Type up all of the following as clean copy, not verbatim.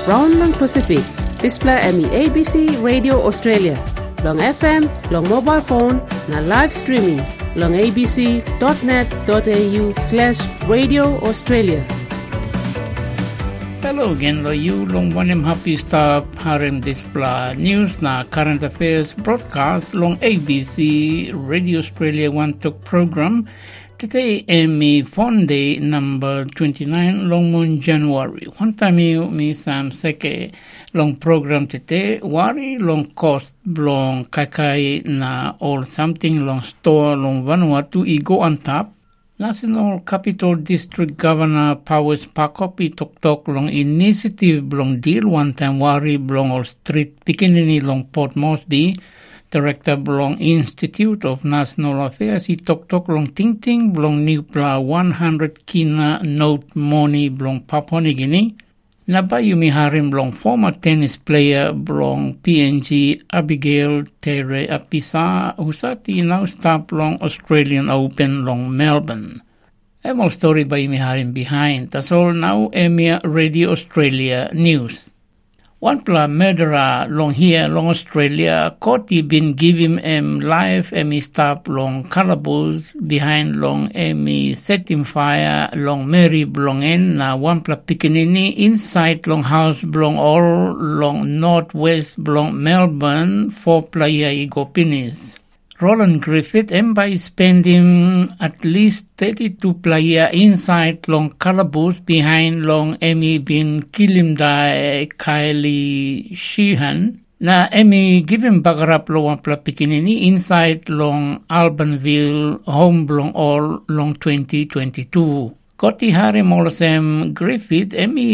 round lang Pacific. Display ABC Radio Australia. Long FM, long mobile phone, na live streaming. Long abc.net.au/Radio Australia. Hello again, you long one happy stop harem display news na current affairs broadcast long ABC Radio Australia One Talk program. Today Emmy Fonday number 29 long moon January. One time me Sam Seke long program today wari long cost long kakai na or something long store long Vanuatu igo on top. National Capital District Governor Powers Pakopi tok long initiative long deal one time wari long all street Pikinini long Port Moresby. Director belong Institute of National Affairs he tok long ting belong new pla 100 kina note money belong Papua New Guinea. Naba yumi harim belong former tennis player belong PNG Abigail Tere Apisa usati now stop long Australian Open long Melbourne. All story by yumi harim behind. That's all now EMEA Radio Australia News. One pla murderer long here, long Australia, court been giving life stop long calaboose behind long setting fire long Mary belong in na one pla Pikinini inside long house belong all long northwest belong Melbourne 4 player Igopinis. Roland Griffith by spending at least 32 player inside long calaboose behind long bin Kilimdai Kylie Sheehan. Na given bagarap long pla Pikinini inside long Albanville home belong all long 2022. Koti hari molsem Griffith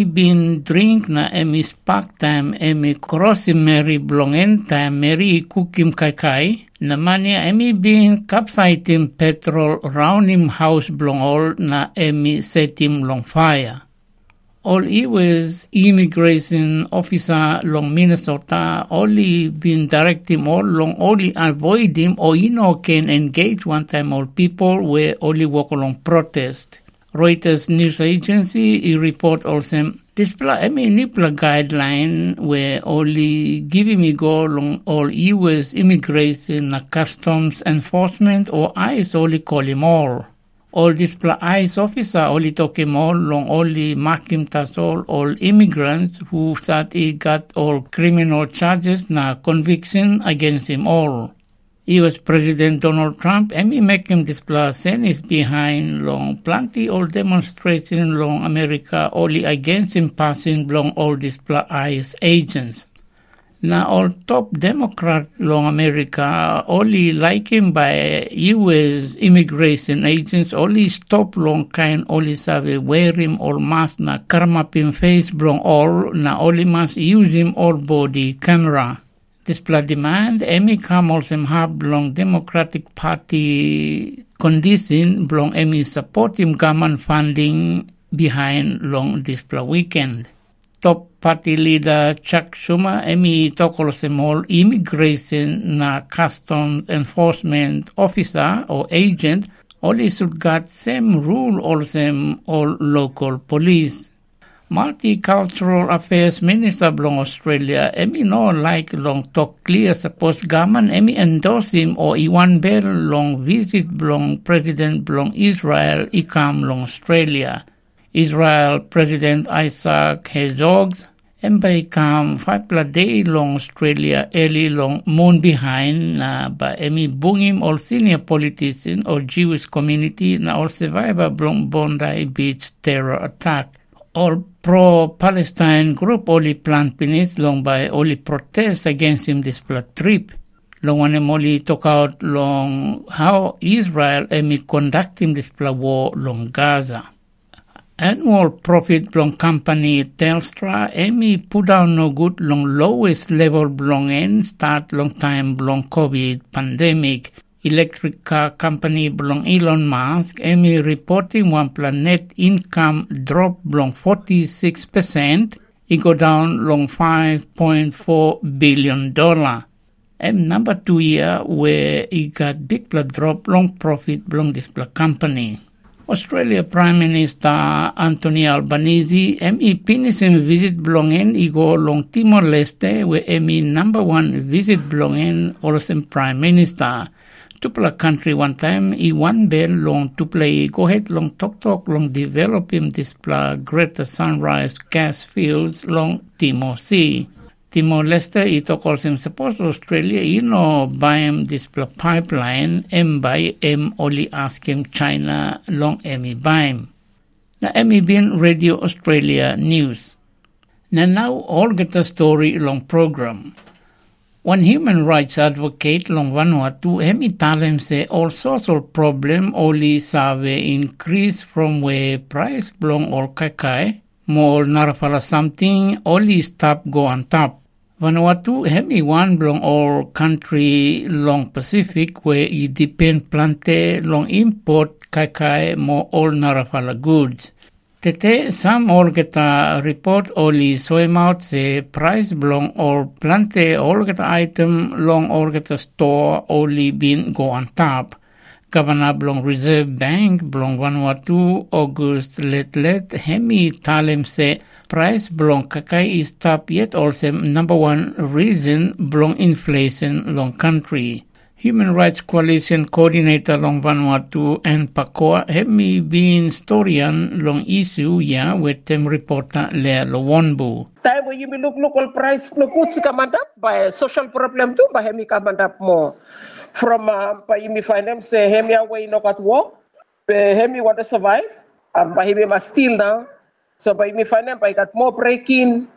bin drink na spark time crossing Mary belong time Mary cookim kai na mania bin capsizing petrol round him house belong all na set him long fire. All he was immigration officer long Minnesota only been direct him all long only avoid him or can engage one time all people where only walk along protest. Reuters news agency he report also display nipla guideline where only giving me go long all US immigration customs enforcement or ICE only call him all display ICE officer only talk him all long only mark him all immigrants who said he got all criminal charges na conviction against him all. US President Donald Trump make him display is behind long plenty all demonstration long America only against him passing long all display ICE agents. Now all top Democrat long America only like him by US immigration agents only stop long kind only save wear him all mask na karmapin face long all na only must use him all body camera. Display demand come also have long Democratic Party condition long support him government funding behind long display weekend. Top party leader Chuck Schumer talk also all immigration na customs enforcement officer or agent only should got same rule also all local police. Multicultural Affairs Minister belong Australia, no like long talk clear suppose government endorse him or Iwan Bell long visit belong President belong Israel come long Australia. Israel President Isaac Herzog by come 5 day long Australia early long moon behind by bung him all senior politician or Jewish community na all survivor belong Bondi Beach terror attack. All pro-Palestine group only plant penis long by only protest against him this trip. Long one only talk out long how Israel conducting this war long Gaza. Annual profit long company Telstra put down no good long lowest level belong start long time belong COVID pandemic. Electric car company belong Elon Musk reporting one planet income drop long 46%. It go down long $5.4 billion. Number 2 year where it got big drop long profit belong this company. Australia Prime Minister Anthony Albanese pinisim visit belongin igo long Timor-Leste where number one visit belongin Olsen Prime Minister. Tupla country one time one bell long to play go ahead long talk long develop him display greater sunrise gas fields long Timor Sea. Timor-Leste ito calls suppose Australia buy this pipeline by only ask him China long buy him. Na bin Radio Australia News. Now all get a story long program. One human rights advocate long Vanuatu tell him say all social problem only save increase from where price belong or kakai. More narafala something only stop go on top. Vanuatu one belong all country long Pacific where it depend plante long import kakai more all narafala goods. Tete some all get a report only swim out the price belong all plante all get item long all get a store only been go on top. Governor belong Reserve Bank belong Vanuatu August let Talem say price belong kakai is top yet also number one reason belong inflation long country. Human Rights Coalition Coordinator long Vanuatu and Pakoa being historian long issue with them reporter Lea Lowonbu. Time when you look local price no goods kamandap by social problem too by hemi kamandap more. From by me find them say hemi away no got work, hemi want to survive, by hemi must steal now. So by me find them by got more breaking,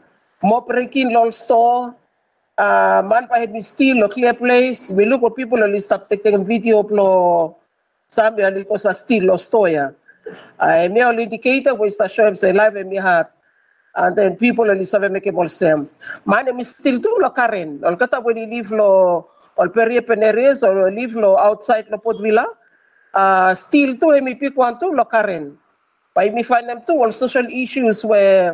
lol store. Man by me steal or clear place. We look at people only stop taking video plo some because I steal or store. Me only indicator was to show him say live and me have. And then people only sabe make all same. Man is still too lo Karen. All kata when he live lo all perie peneres or live lo outside lo Port Vila. Still too me pick one too lo Karen. By me find them too all social issues where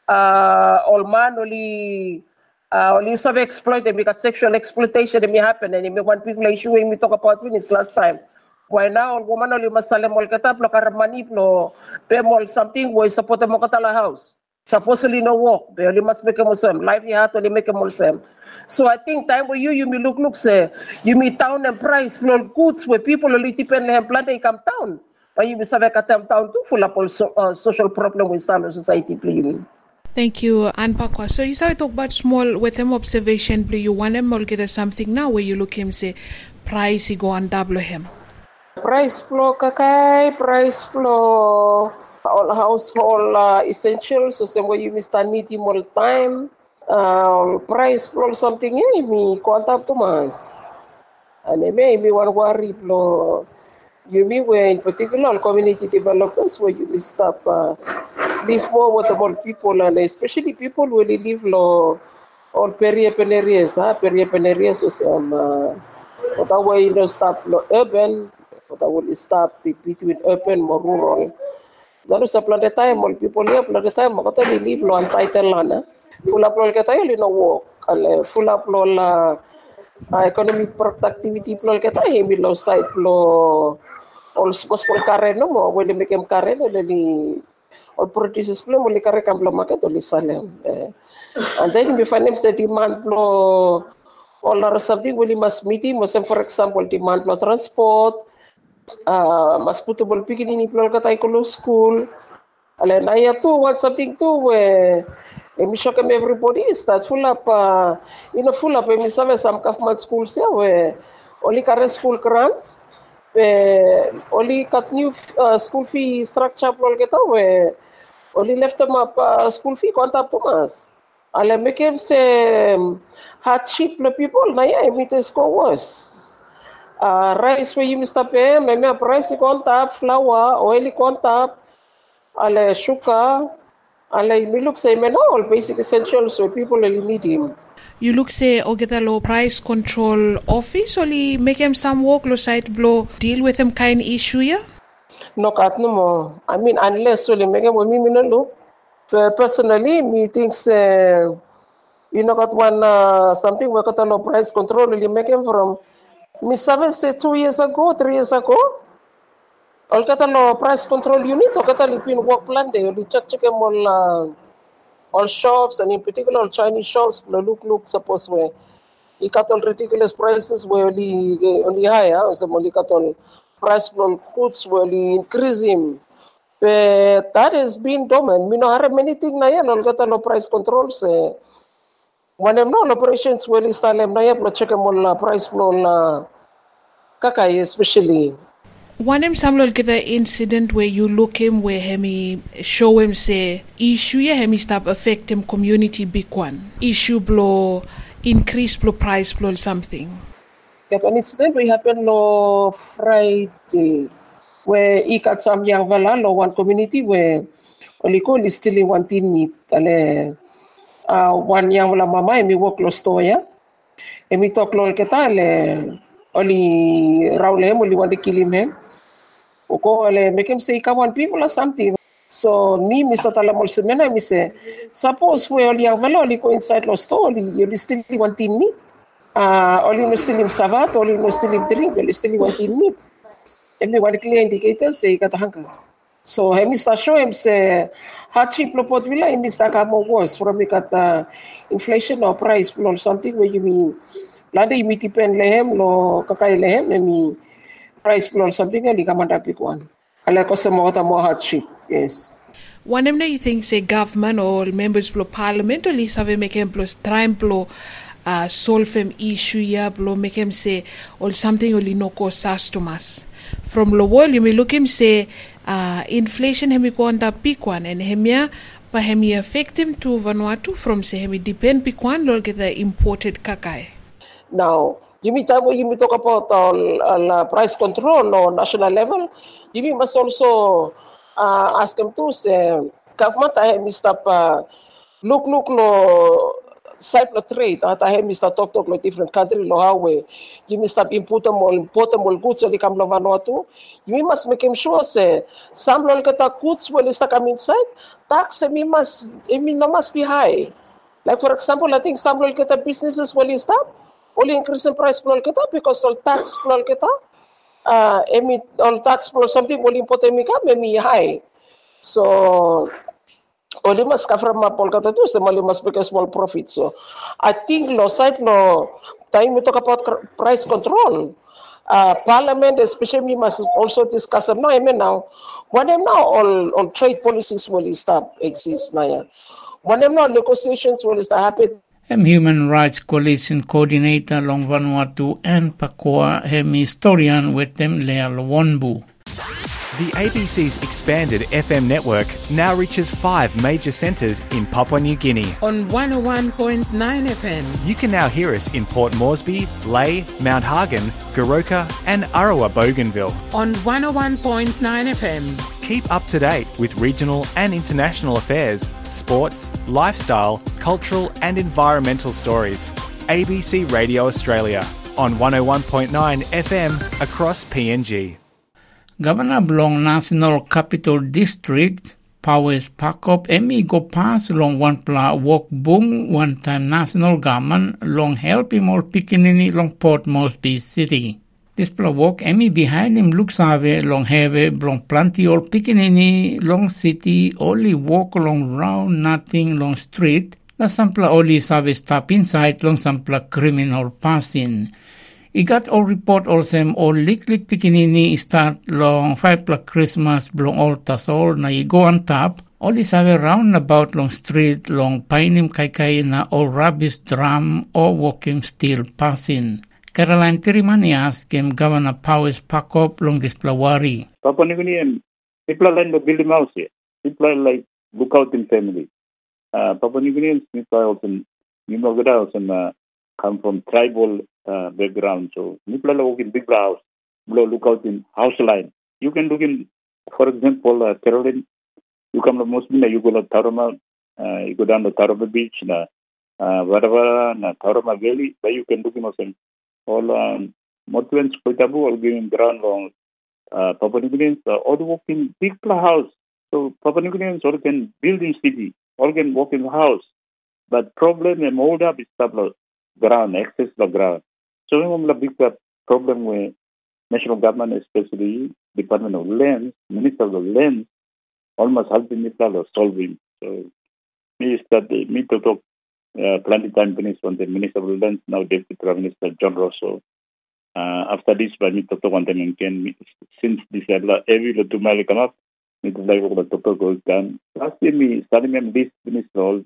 all man only sabe exploit them because sexual exploitation may happen and me one people issue we talk about this last time. Why now all woman only masalem all katap lo karamani lo pemol something we support mo katala house. Supposedly no work, they only must make a Muslim. Life you have to only make a Muslim. So I think time where you may look say you may town and price flow goods where people only depend on plant they come town. But you may have a town too full of also social problem with standard society please. Thank you, Anne Pakwa. So you saw talk about small with him observation play you want him or get something now where you look him say price he go and double him. Price flow kakai, price flow all household essentials, so same way you must need him all time. Price flow something me contact to mas. And me one worry flow. You mean where in particular community developers where you will stop live more with more people and especially people who live low all peripenerias, so some that way you don't stop urban, that will stop between urban and rural. Lalu setelah time, all people here, setelah time, makata live lo untitled land. Full up lo kita yun no work, full up lo la economic productivity lo kita hemi lo site lo all small karen no mo, when make them karen only all producers lo mo li karen kam lo market only salem. And then we find them say demand lo all are something we must meet him, for example demand lo transport. Mas putubol pikin ini pelol katay ko school. Alay na to want something to where we shock everybody is that full up full up we save some government schools there where only current school grants only cut new school fee structure pelol kita where only left them up school fee contact to us. Alay make him say hardship the people na it is go worse. Rice where you must pay, maybe a price contact, flour, oily contact, ale sugar, ale you look say all basic essentials where people really need him. You look say or get a low price control office only make him some work low site blow deal with him kind issue yeah? No cat no more. I mean unless only make him with me no look. Personally me thinks got one something we got a low price control only make him from Me sabe say 2 years ago, 3 years ago, All kata lo price control unit, all kata lipin work plan de, li check all shops and in particular all Chinese shops, look suppose where he cut all ridiculous prices where only higher, so only cut all price for goods where he increase him. But that has been dormant. We know have many things na yan, all kata lo price controls. When I'm not operations where he start na yan, lo check all price flow la kakai especially. One him samlol kita incident where you look him where hemi show him say issue ya hemi stop affect him community big one. Issue blow increase blow price blow something. Yep, an incident we happened lo Friday where he got some young vala lo one community where oliko is still in one team meet ale one young vala mama emi work lo store ya emi talk lo kita ale oli raule hem oli one kilim hem Oko ale make him say come on people or something. So me, Mr. Talamol Semena, me say, suppose we only have only go inside the store, you still wanting meat. Only no still him savat, only no still him drink, you still wanting meat. And me one clear indicator say got hunger. So he Mr. show him say hardship lo pot villa, he Mr. come worse from me got inflation or price or something where you mean lada you meet depend lehem lo kakai lehem and price floor something like a big one. I like also more hardship, yes. One of you think say government or members of parliament or least have make him plus try and solve him issue ya blow make him say or something only no cause customers. From the world you may look him say inflation hemi go on that big one and hemia but hemi affect him to Vanuatu from say hemi depend big one or get the imported kakai. Now you talk about price control on national level. You must also ask them to say government I have stop look lo cycle trade at I have Mr. talk lo different country lo how way you must stop import them goods so they come lo Vanuatu. You must make him sure say some lo kata goods will come inside tax must be high. Like for example, I think some lo kata businesses will stop. Only increase in price flow kita because all tax flow kita all tax flow something will import emi high. So only must cover ma pol kata tu so only must make a small profit. So I think lo side lo time we talk about price control. Parliament especially must also discuss no I mean now when now all trade policies will start exist now. When now negotiations will start happen. Human Rights Coalition Coordinator Long Vanuatu and Pakoa historian with them Lea Lawonbu. The ABC's expanded FM network now reaches 5 major centres in Papua New Guinea. On 101.9 FM. You can now hear us in Port Moresby, Lae, Mount Hagen, Goroka and Arawa Bougainville. On 101.9 FM. Keep up to date with regional and international affairs, sports, lifestyle, cultural and environmental stories. ABC Radio Australia on 101.9 FM across PNG. Governor Blong National Capital District Powers Pakop Emi go pass long one pla walk bung one time national government long help him all Pikinini long Port Moresby City. This pla walk Emi behind him looks ave long have long plenty all Pikinini long city only walk along round nothing long street. The sampla only save stop inside long sampla criminal passing. I got all report also all lik Pikinini start long 5 Christmas blong all tasol na I go on top. All is have round about long street long painim kai na all rubbish drum or walking still passing. Caroline Tirimani asked him Governor Powers Pakop long this plawari. Papua New Guinea people like to build a house here. People like look out in family. Papua New Guineans people also and come from tribal background. So people look in big house, look out in house line. You can look in, for example, Caroline. You come to Mosby, you go to Tarama, you go down to Tarama Beach, whatever, Tarama Valley. But you can look in also all Motuans, Koitabu, all giving ground long. Papua New Guineans all walk in big house. So Papua New Guineans all can build in city, all can walk in the house. But problem and hold up is ground, access the ground. So we have a big problem with national government, especially Department of Lands, Minister of Lands, almost helping me solving. So me to talk plenty time finish on the Minister of Lands, now Deputy Prime Minister John Rosso. After this, by me to talk on them again, since this every to my come up, me to like the total goes down. Last year, me starting me this finish all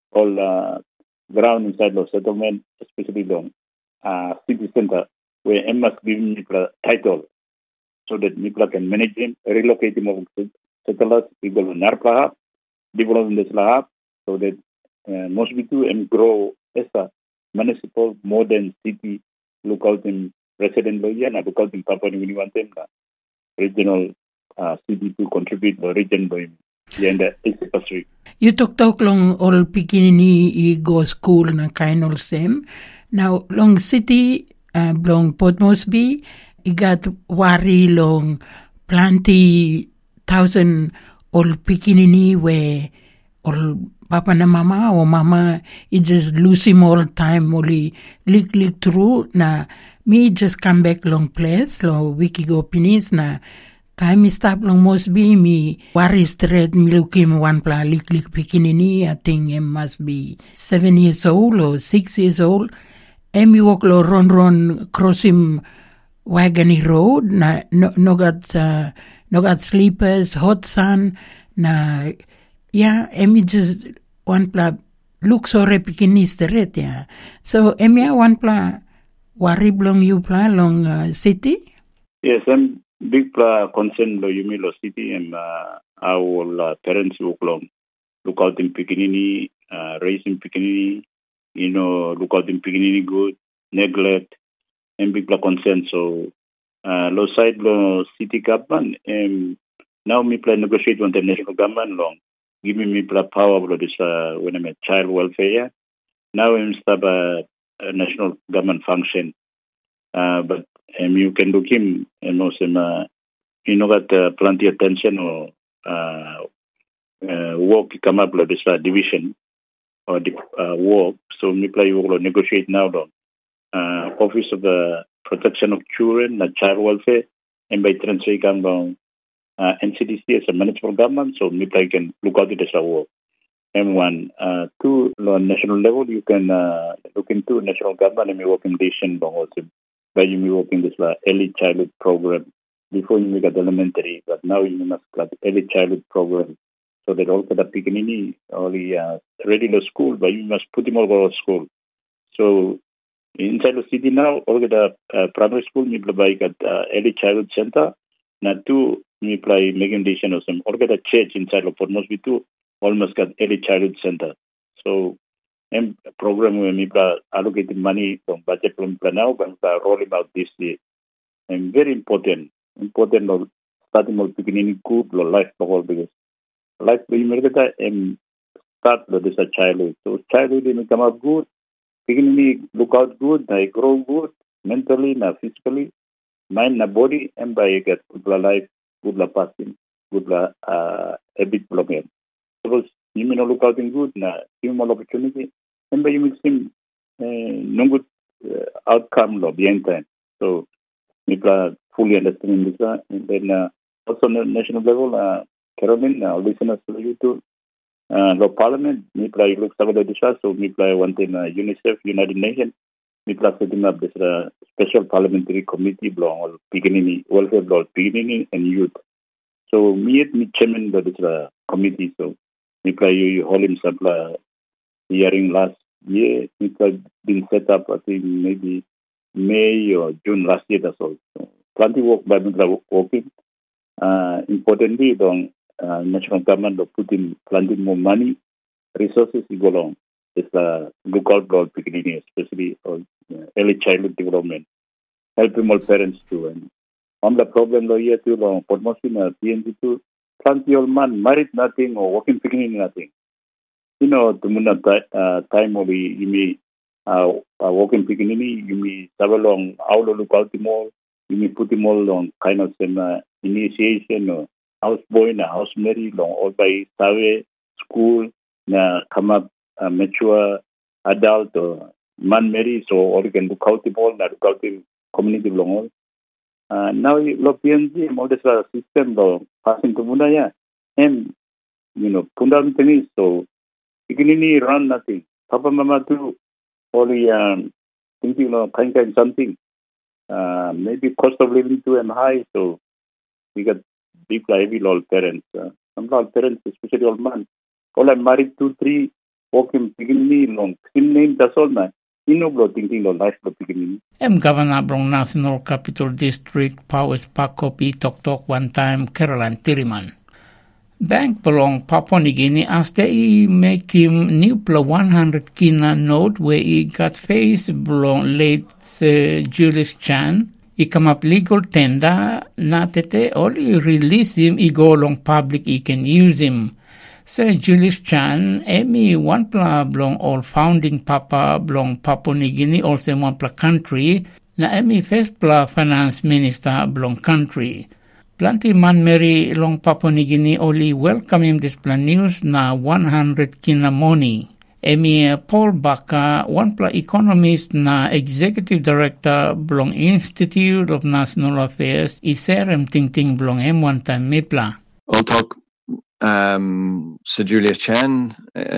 ground inside the settlement, especially long city center, where M must give me the title so that people can manage him, relocate him of settlers, people in Narplahap, develop in this Lahap, so that most people and grow as a municipal modern city, look out in resident lawyer and look out in Papua New Guinea want them regional city to contribute the region by in the Asia Pacific. You talk long all Pikinini go school na kind of same. Now long city long Port Moresby, you got worry long plenty thousand all Pikinini where all Papa na mama or mama it just lose him all time only lick through na me just come back long place long wiki go pinis na time stop long must be me worry straight me look him one pla lick Pikinini. I think he must be 7 years old or 6 years old. And me walk lo run cross him Wagony Road na no got sleepers, hot sun na yeah, emi just one pla look so Pikinini straight yeah. So emi one pla worry long you pla long city. Yes, I'm big concern lo yumi lo city and our parents look out in Pikinini, raising Pikinini, look out in Pikinini good, neglect, and big concern. So lo side lo city government and now me negotiate with the national government long. Give me power for this when I'm a child welfare. Now I'm start a national government function. But you can look him and also got plenty attention or work come up with this division or the work. So me will negotiate now the Office of the Protection of Children, child welfare, and by transfer come down NCDC as a municipal government, so me can look at it as a work. And one, two, on national level, you can look into national government and me work in nation also. But you may work in this early childhood program. Before you make elementary, but now you must got early childhood program. So that also the Pikinini only ready to school, but you must put him over to school. So inside the city now, all the primary school, me play got early childhood center. Now two, me play making nation or some. All the church inside of Port Moresby too, almost got early childhood center. So and program where me allocated money from budget from now, but rolling out this year. And very important of starting of beginning good life for because life and start with this childhood. So childhood they come up good, beginning look out good, they grow good, mentally, physically, mind, body, and by get good life, good passing, good habit problem. Suppose you may not look out in good, give more opportunity, and by you mix him no good outcome behind time. So people fully understanding this. And then also on the national level, Caroline, listeners to you too. The Parliament, people look at this. So people want in UNICEF, United Nations, people setting up this special parliamentary committee belong beginning, welfare belong beginning and youth. So me chairman of this committee. So people you hold himself hearing last year. People been set up, I think maybe May or June last year or so. Plenty work by people working. Importantly, the national government will put in plenty more money, resources to go along. It's look out for beginning, especially early childhood development. Helping all parents too. And on the problem here too, Port Moresby PNG too, plenty old man married nothing or working beginning nothing. To time only you may working beginning, you may travel along how to look out more. You may put them all on kind of some initiation or house boy, house married, or by survey, school, come up mature adult or man married, so or you can look out the ball, look out the community long. Now lo PNG modest system lo passing to Munaya and Pundam tennis so beginning run nothing. Papa Mama do only thinking of kind something. Maybe cost of living too and high, so we got big heavy old parents. Some old parents, especially old man. All I'm married 2-3 walking beginning long. Sin name that's all na. Thinking of life of beginning. Governor Brong National Capital District Powers Pakopi Tok one time Caroline Tiriman. Bank belong Papua New Guinea as they make him new 100 kina note where he got face belong late Julius Chan. He come up legal tender na tete only release him he go along public he can use him. Sir Julius Chan, Emi one pla belong all founding papa belong Papua New Guinea also one pla country na Emi first pla finance minister belong country. Plenty man Mary long Papua New Guinea only welcome him this plan news na 100 kina money. Emi Paul Baka, one pla economist na executive director belong Institute of National Affairs, iserem ting belong him one time mepla. I'll talk Sir Julius Chan,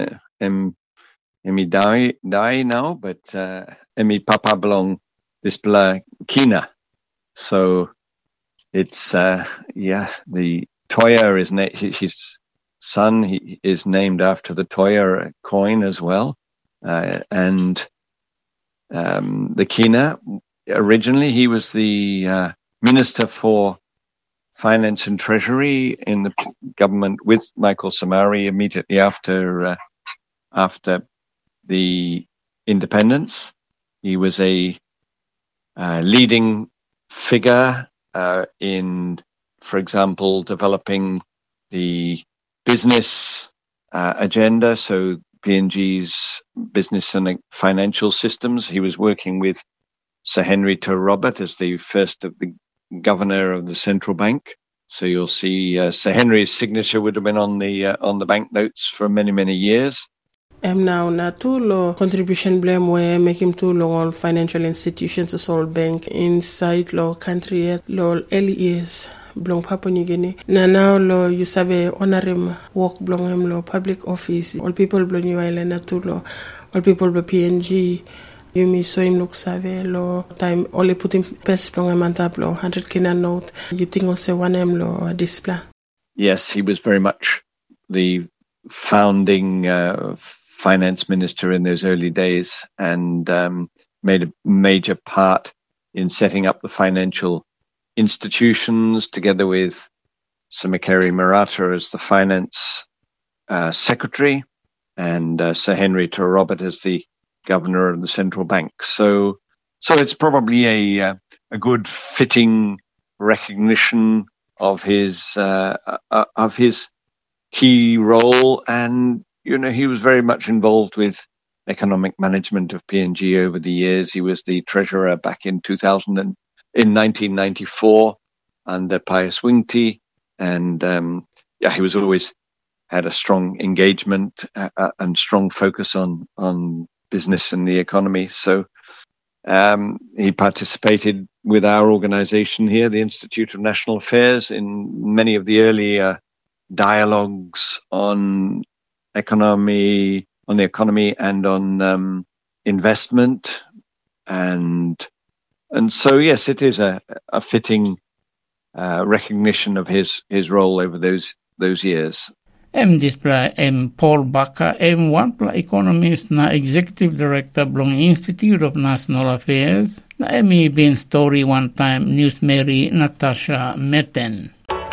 Emi die now, but Emi Papa belong this pla kina. So it's the Toya is his son. He is named after the Toya coin as well, and the Kina. Originally, he was the Minister for Finance and Treasury in the government with Michael Somare immediately after the independence. He was a leading figure in, for example, developing the business agenda, so PNG's business and financial systems. He was working with Sir Henry Ter Robert as the first of the governor of the central bank. So you'll see Sir Henry's signature would have been on the banknotes for many years. Now na too low contribution blame where make him too low on financial institutions to solve bank inside law country law early years belong Papua New Guinea. Now law you save honor him work belong him law public office. All people belong New Island na too low. All people belong PNG. You me so him look save law time only put him best belong him on top law 100 kina note. You think also one him law display. Yes, he was very much the founding finance minister in those early days and made a major part in setting up the financial institutions together with Sir Makary Murata as the finance secretary and Sir Henry Ter Robert as the governor of the central bank. So it's probably a good fitting recognition of his key role, and he was very much involved with economic management of PNG over the years. He was the treasurer back in 1994 under Pius Wingti, and he was always had a strong engagement and strong focus on business and the economy. So he participated with our organization here, the Institute of National Affairs, in many of the early dialogues on the economy and on investment, and so yes, it is a fitting recognition of his role over those years. Display Paul Baka one economist na executive director belong Institute of National Affairs na been story one time News Mary Natasha Meten.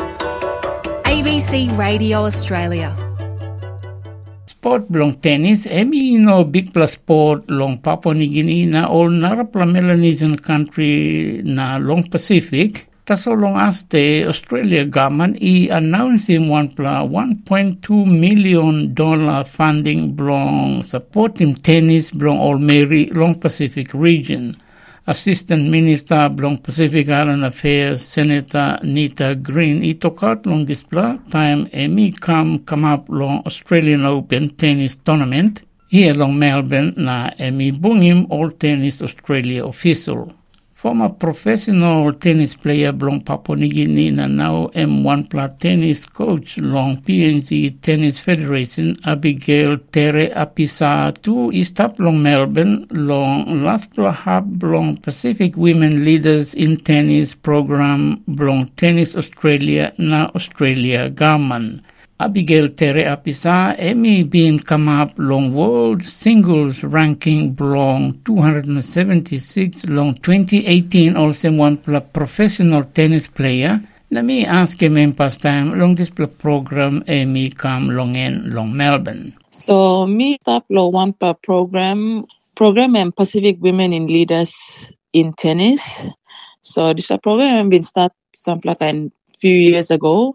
ABC Radio Australia. Sport belong tennis, big plus sport long Papua New Guinea na all narapla Melanesian country na long Pacific. So long as the Australia government announcing $1.2 million funding belong supporting tennis belong all Mary long Pacific region. Assistant Minister belong Pacific Island Affairs Senator Nita Green took out long display time come up long Australian Open tennis tournament here long Melbourne na bung him all tennis Australia official. former professional tennis player belong Papua New Guinea na now M1 tennis coach long PNG Tennis Federation Abigail Tere Apisa tu istap long Melbourne long last hub long Pacific Women Leaders in Tennis program belong Tennis Australia na Australia government. Abigail Tere Apisa Emmy been come up long world singles ranking belong 276 long 2018 also one professional tennis player. Let me ask him in past time long this program Emmy come long in long Melbourne. So me start long one program and Pacific Women in Leaders in Tennis. So this program been start some like a few years ago.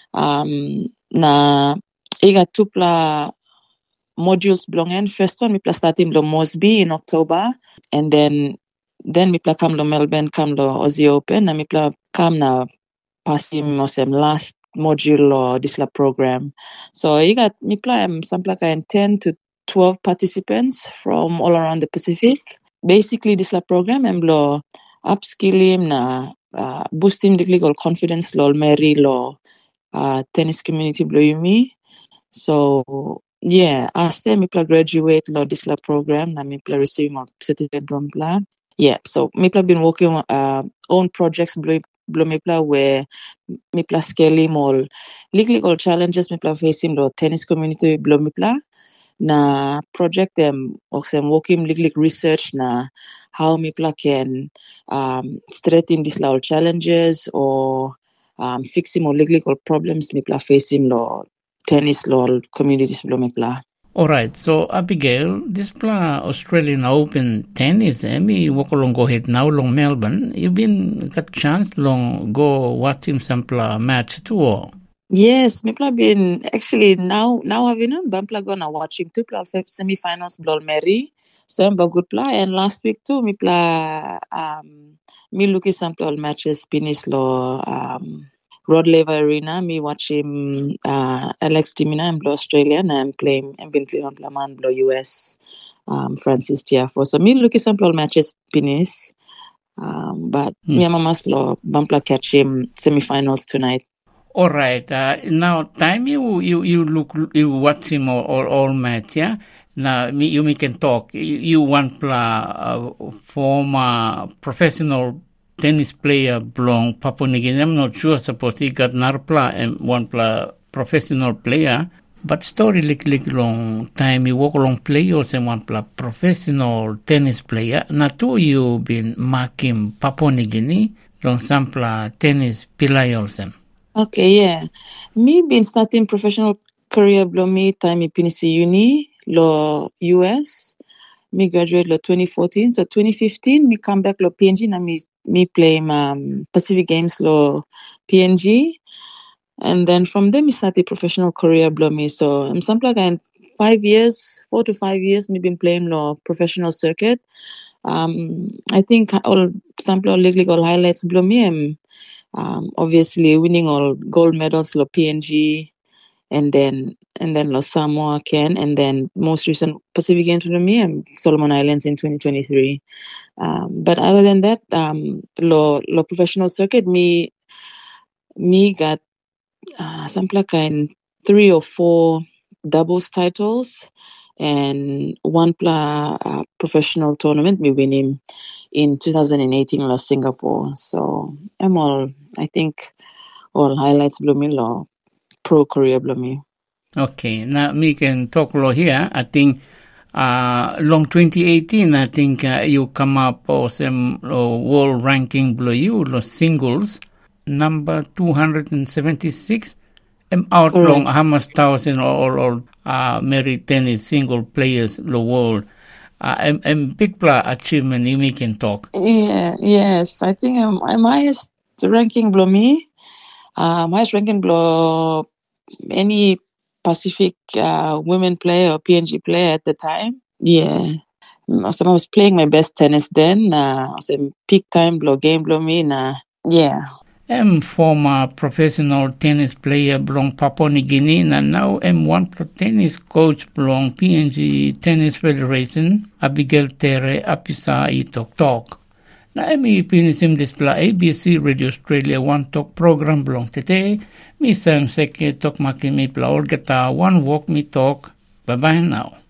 Na iga tupla modules belongen. First one, mi pla starting lo Mosby in October, and then mi pla come lo Melbourne, come lo Aussie Open, na mi pla come na pasim mosem last module lo this la program. So iga mi pla sample ka 10 to 12 participants from all around the Pacific. Basically, this la program lo upskilling na boosting the legal confidence lo Mary lo tennis community blow me. So yeah, after me graduate lo this la program na me receive my certificate blah. Yeah, so me been working on own projects blow me where me scaling all legal challenges me facing lo tennis community blow me na project them working legal research na how me can straighten these little challenges or fixing more legal problems me facing lo tennis law communities blow me All right, so Abigail, this Australian Open tennis, me walk along go ahead now long Melbourne. You been got chance long go watching some match too? Or? Yes, me been actually now I've been on Bampla gonna watch him two semi-finals blow Mary. So I'm a good player, and last week too me me looking some matches finish lo Rod Laver Arena, me watch him Alex Timina and blow Australia, and I'm been playing on Plaman blow US Francis Tiafoe. So me looking some matches finish. But me and mama slow Bampla catch him semi-finals tonight. All right. Now time you watch him all match, yeah? Now you can talk. You want former professional tennis player belong Papua New Guinea. I'm not sure. Suppose he got Narpla and one professional player, but story like long time you walk along players and one professional tennis player. Not two you been marking Papua New Guinea long some tennis pilay also. Okay, yeah. Me been starting professional career blow me time in PNC Uni lo US. Me graduate lo 2014. So 2015 me come back lo PNG na me play Pacific Games lo PNG. And then from there me started professional career blow me. So I'm something like 4 to 5 years me been playing lo professional circuit. I think all sample legal highlights blow me. Obviously winning all gold medals lo PNG and then lo Samoa Ken, and then most recent Pacific Games for me and Solomon Islands in 2023. But other than that, lo professional circuit me got some kind 3 or 4 doubles titles and one professional tournament me winning in 2018 in Singapore. So I'm all highlights blow me lo pro career blow me. Okay, now me can talk lo here. I think long 2018 I think you come up or some world ranking blow you lo singles number 276. Out Correct. long how much thousand or married tennis single players the world. And big achievement you can talk. Yeah, yes. I think I'm highest ranking blow me. Highest ranking blow any Pacific women player or PNG player at the time. Yeah. So I was playing my best tennis then. Peak time blow game blow me. Yeah. I'm former professional tennis player belong Papua New Guinea and now I'm one tennis coach belong PNG Tennis Federation Abigail Tere Apisa I talk. Na emi pinisim displa ABC Radio Australia One Talk program belong today. Mi sam seke talk maki mi pla olgeta One Walk Me Talk. Bye bye now.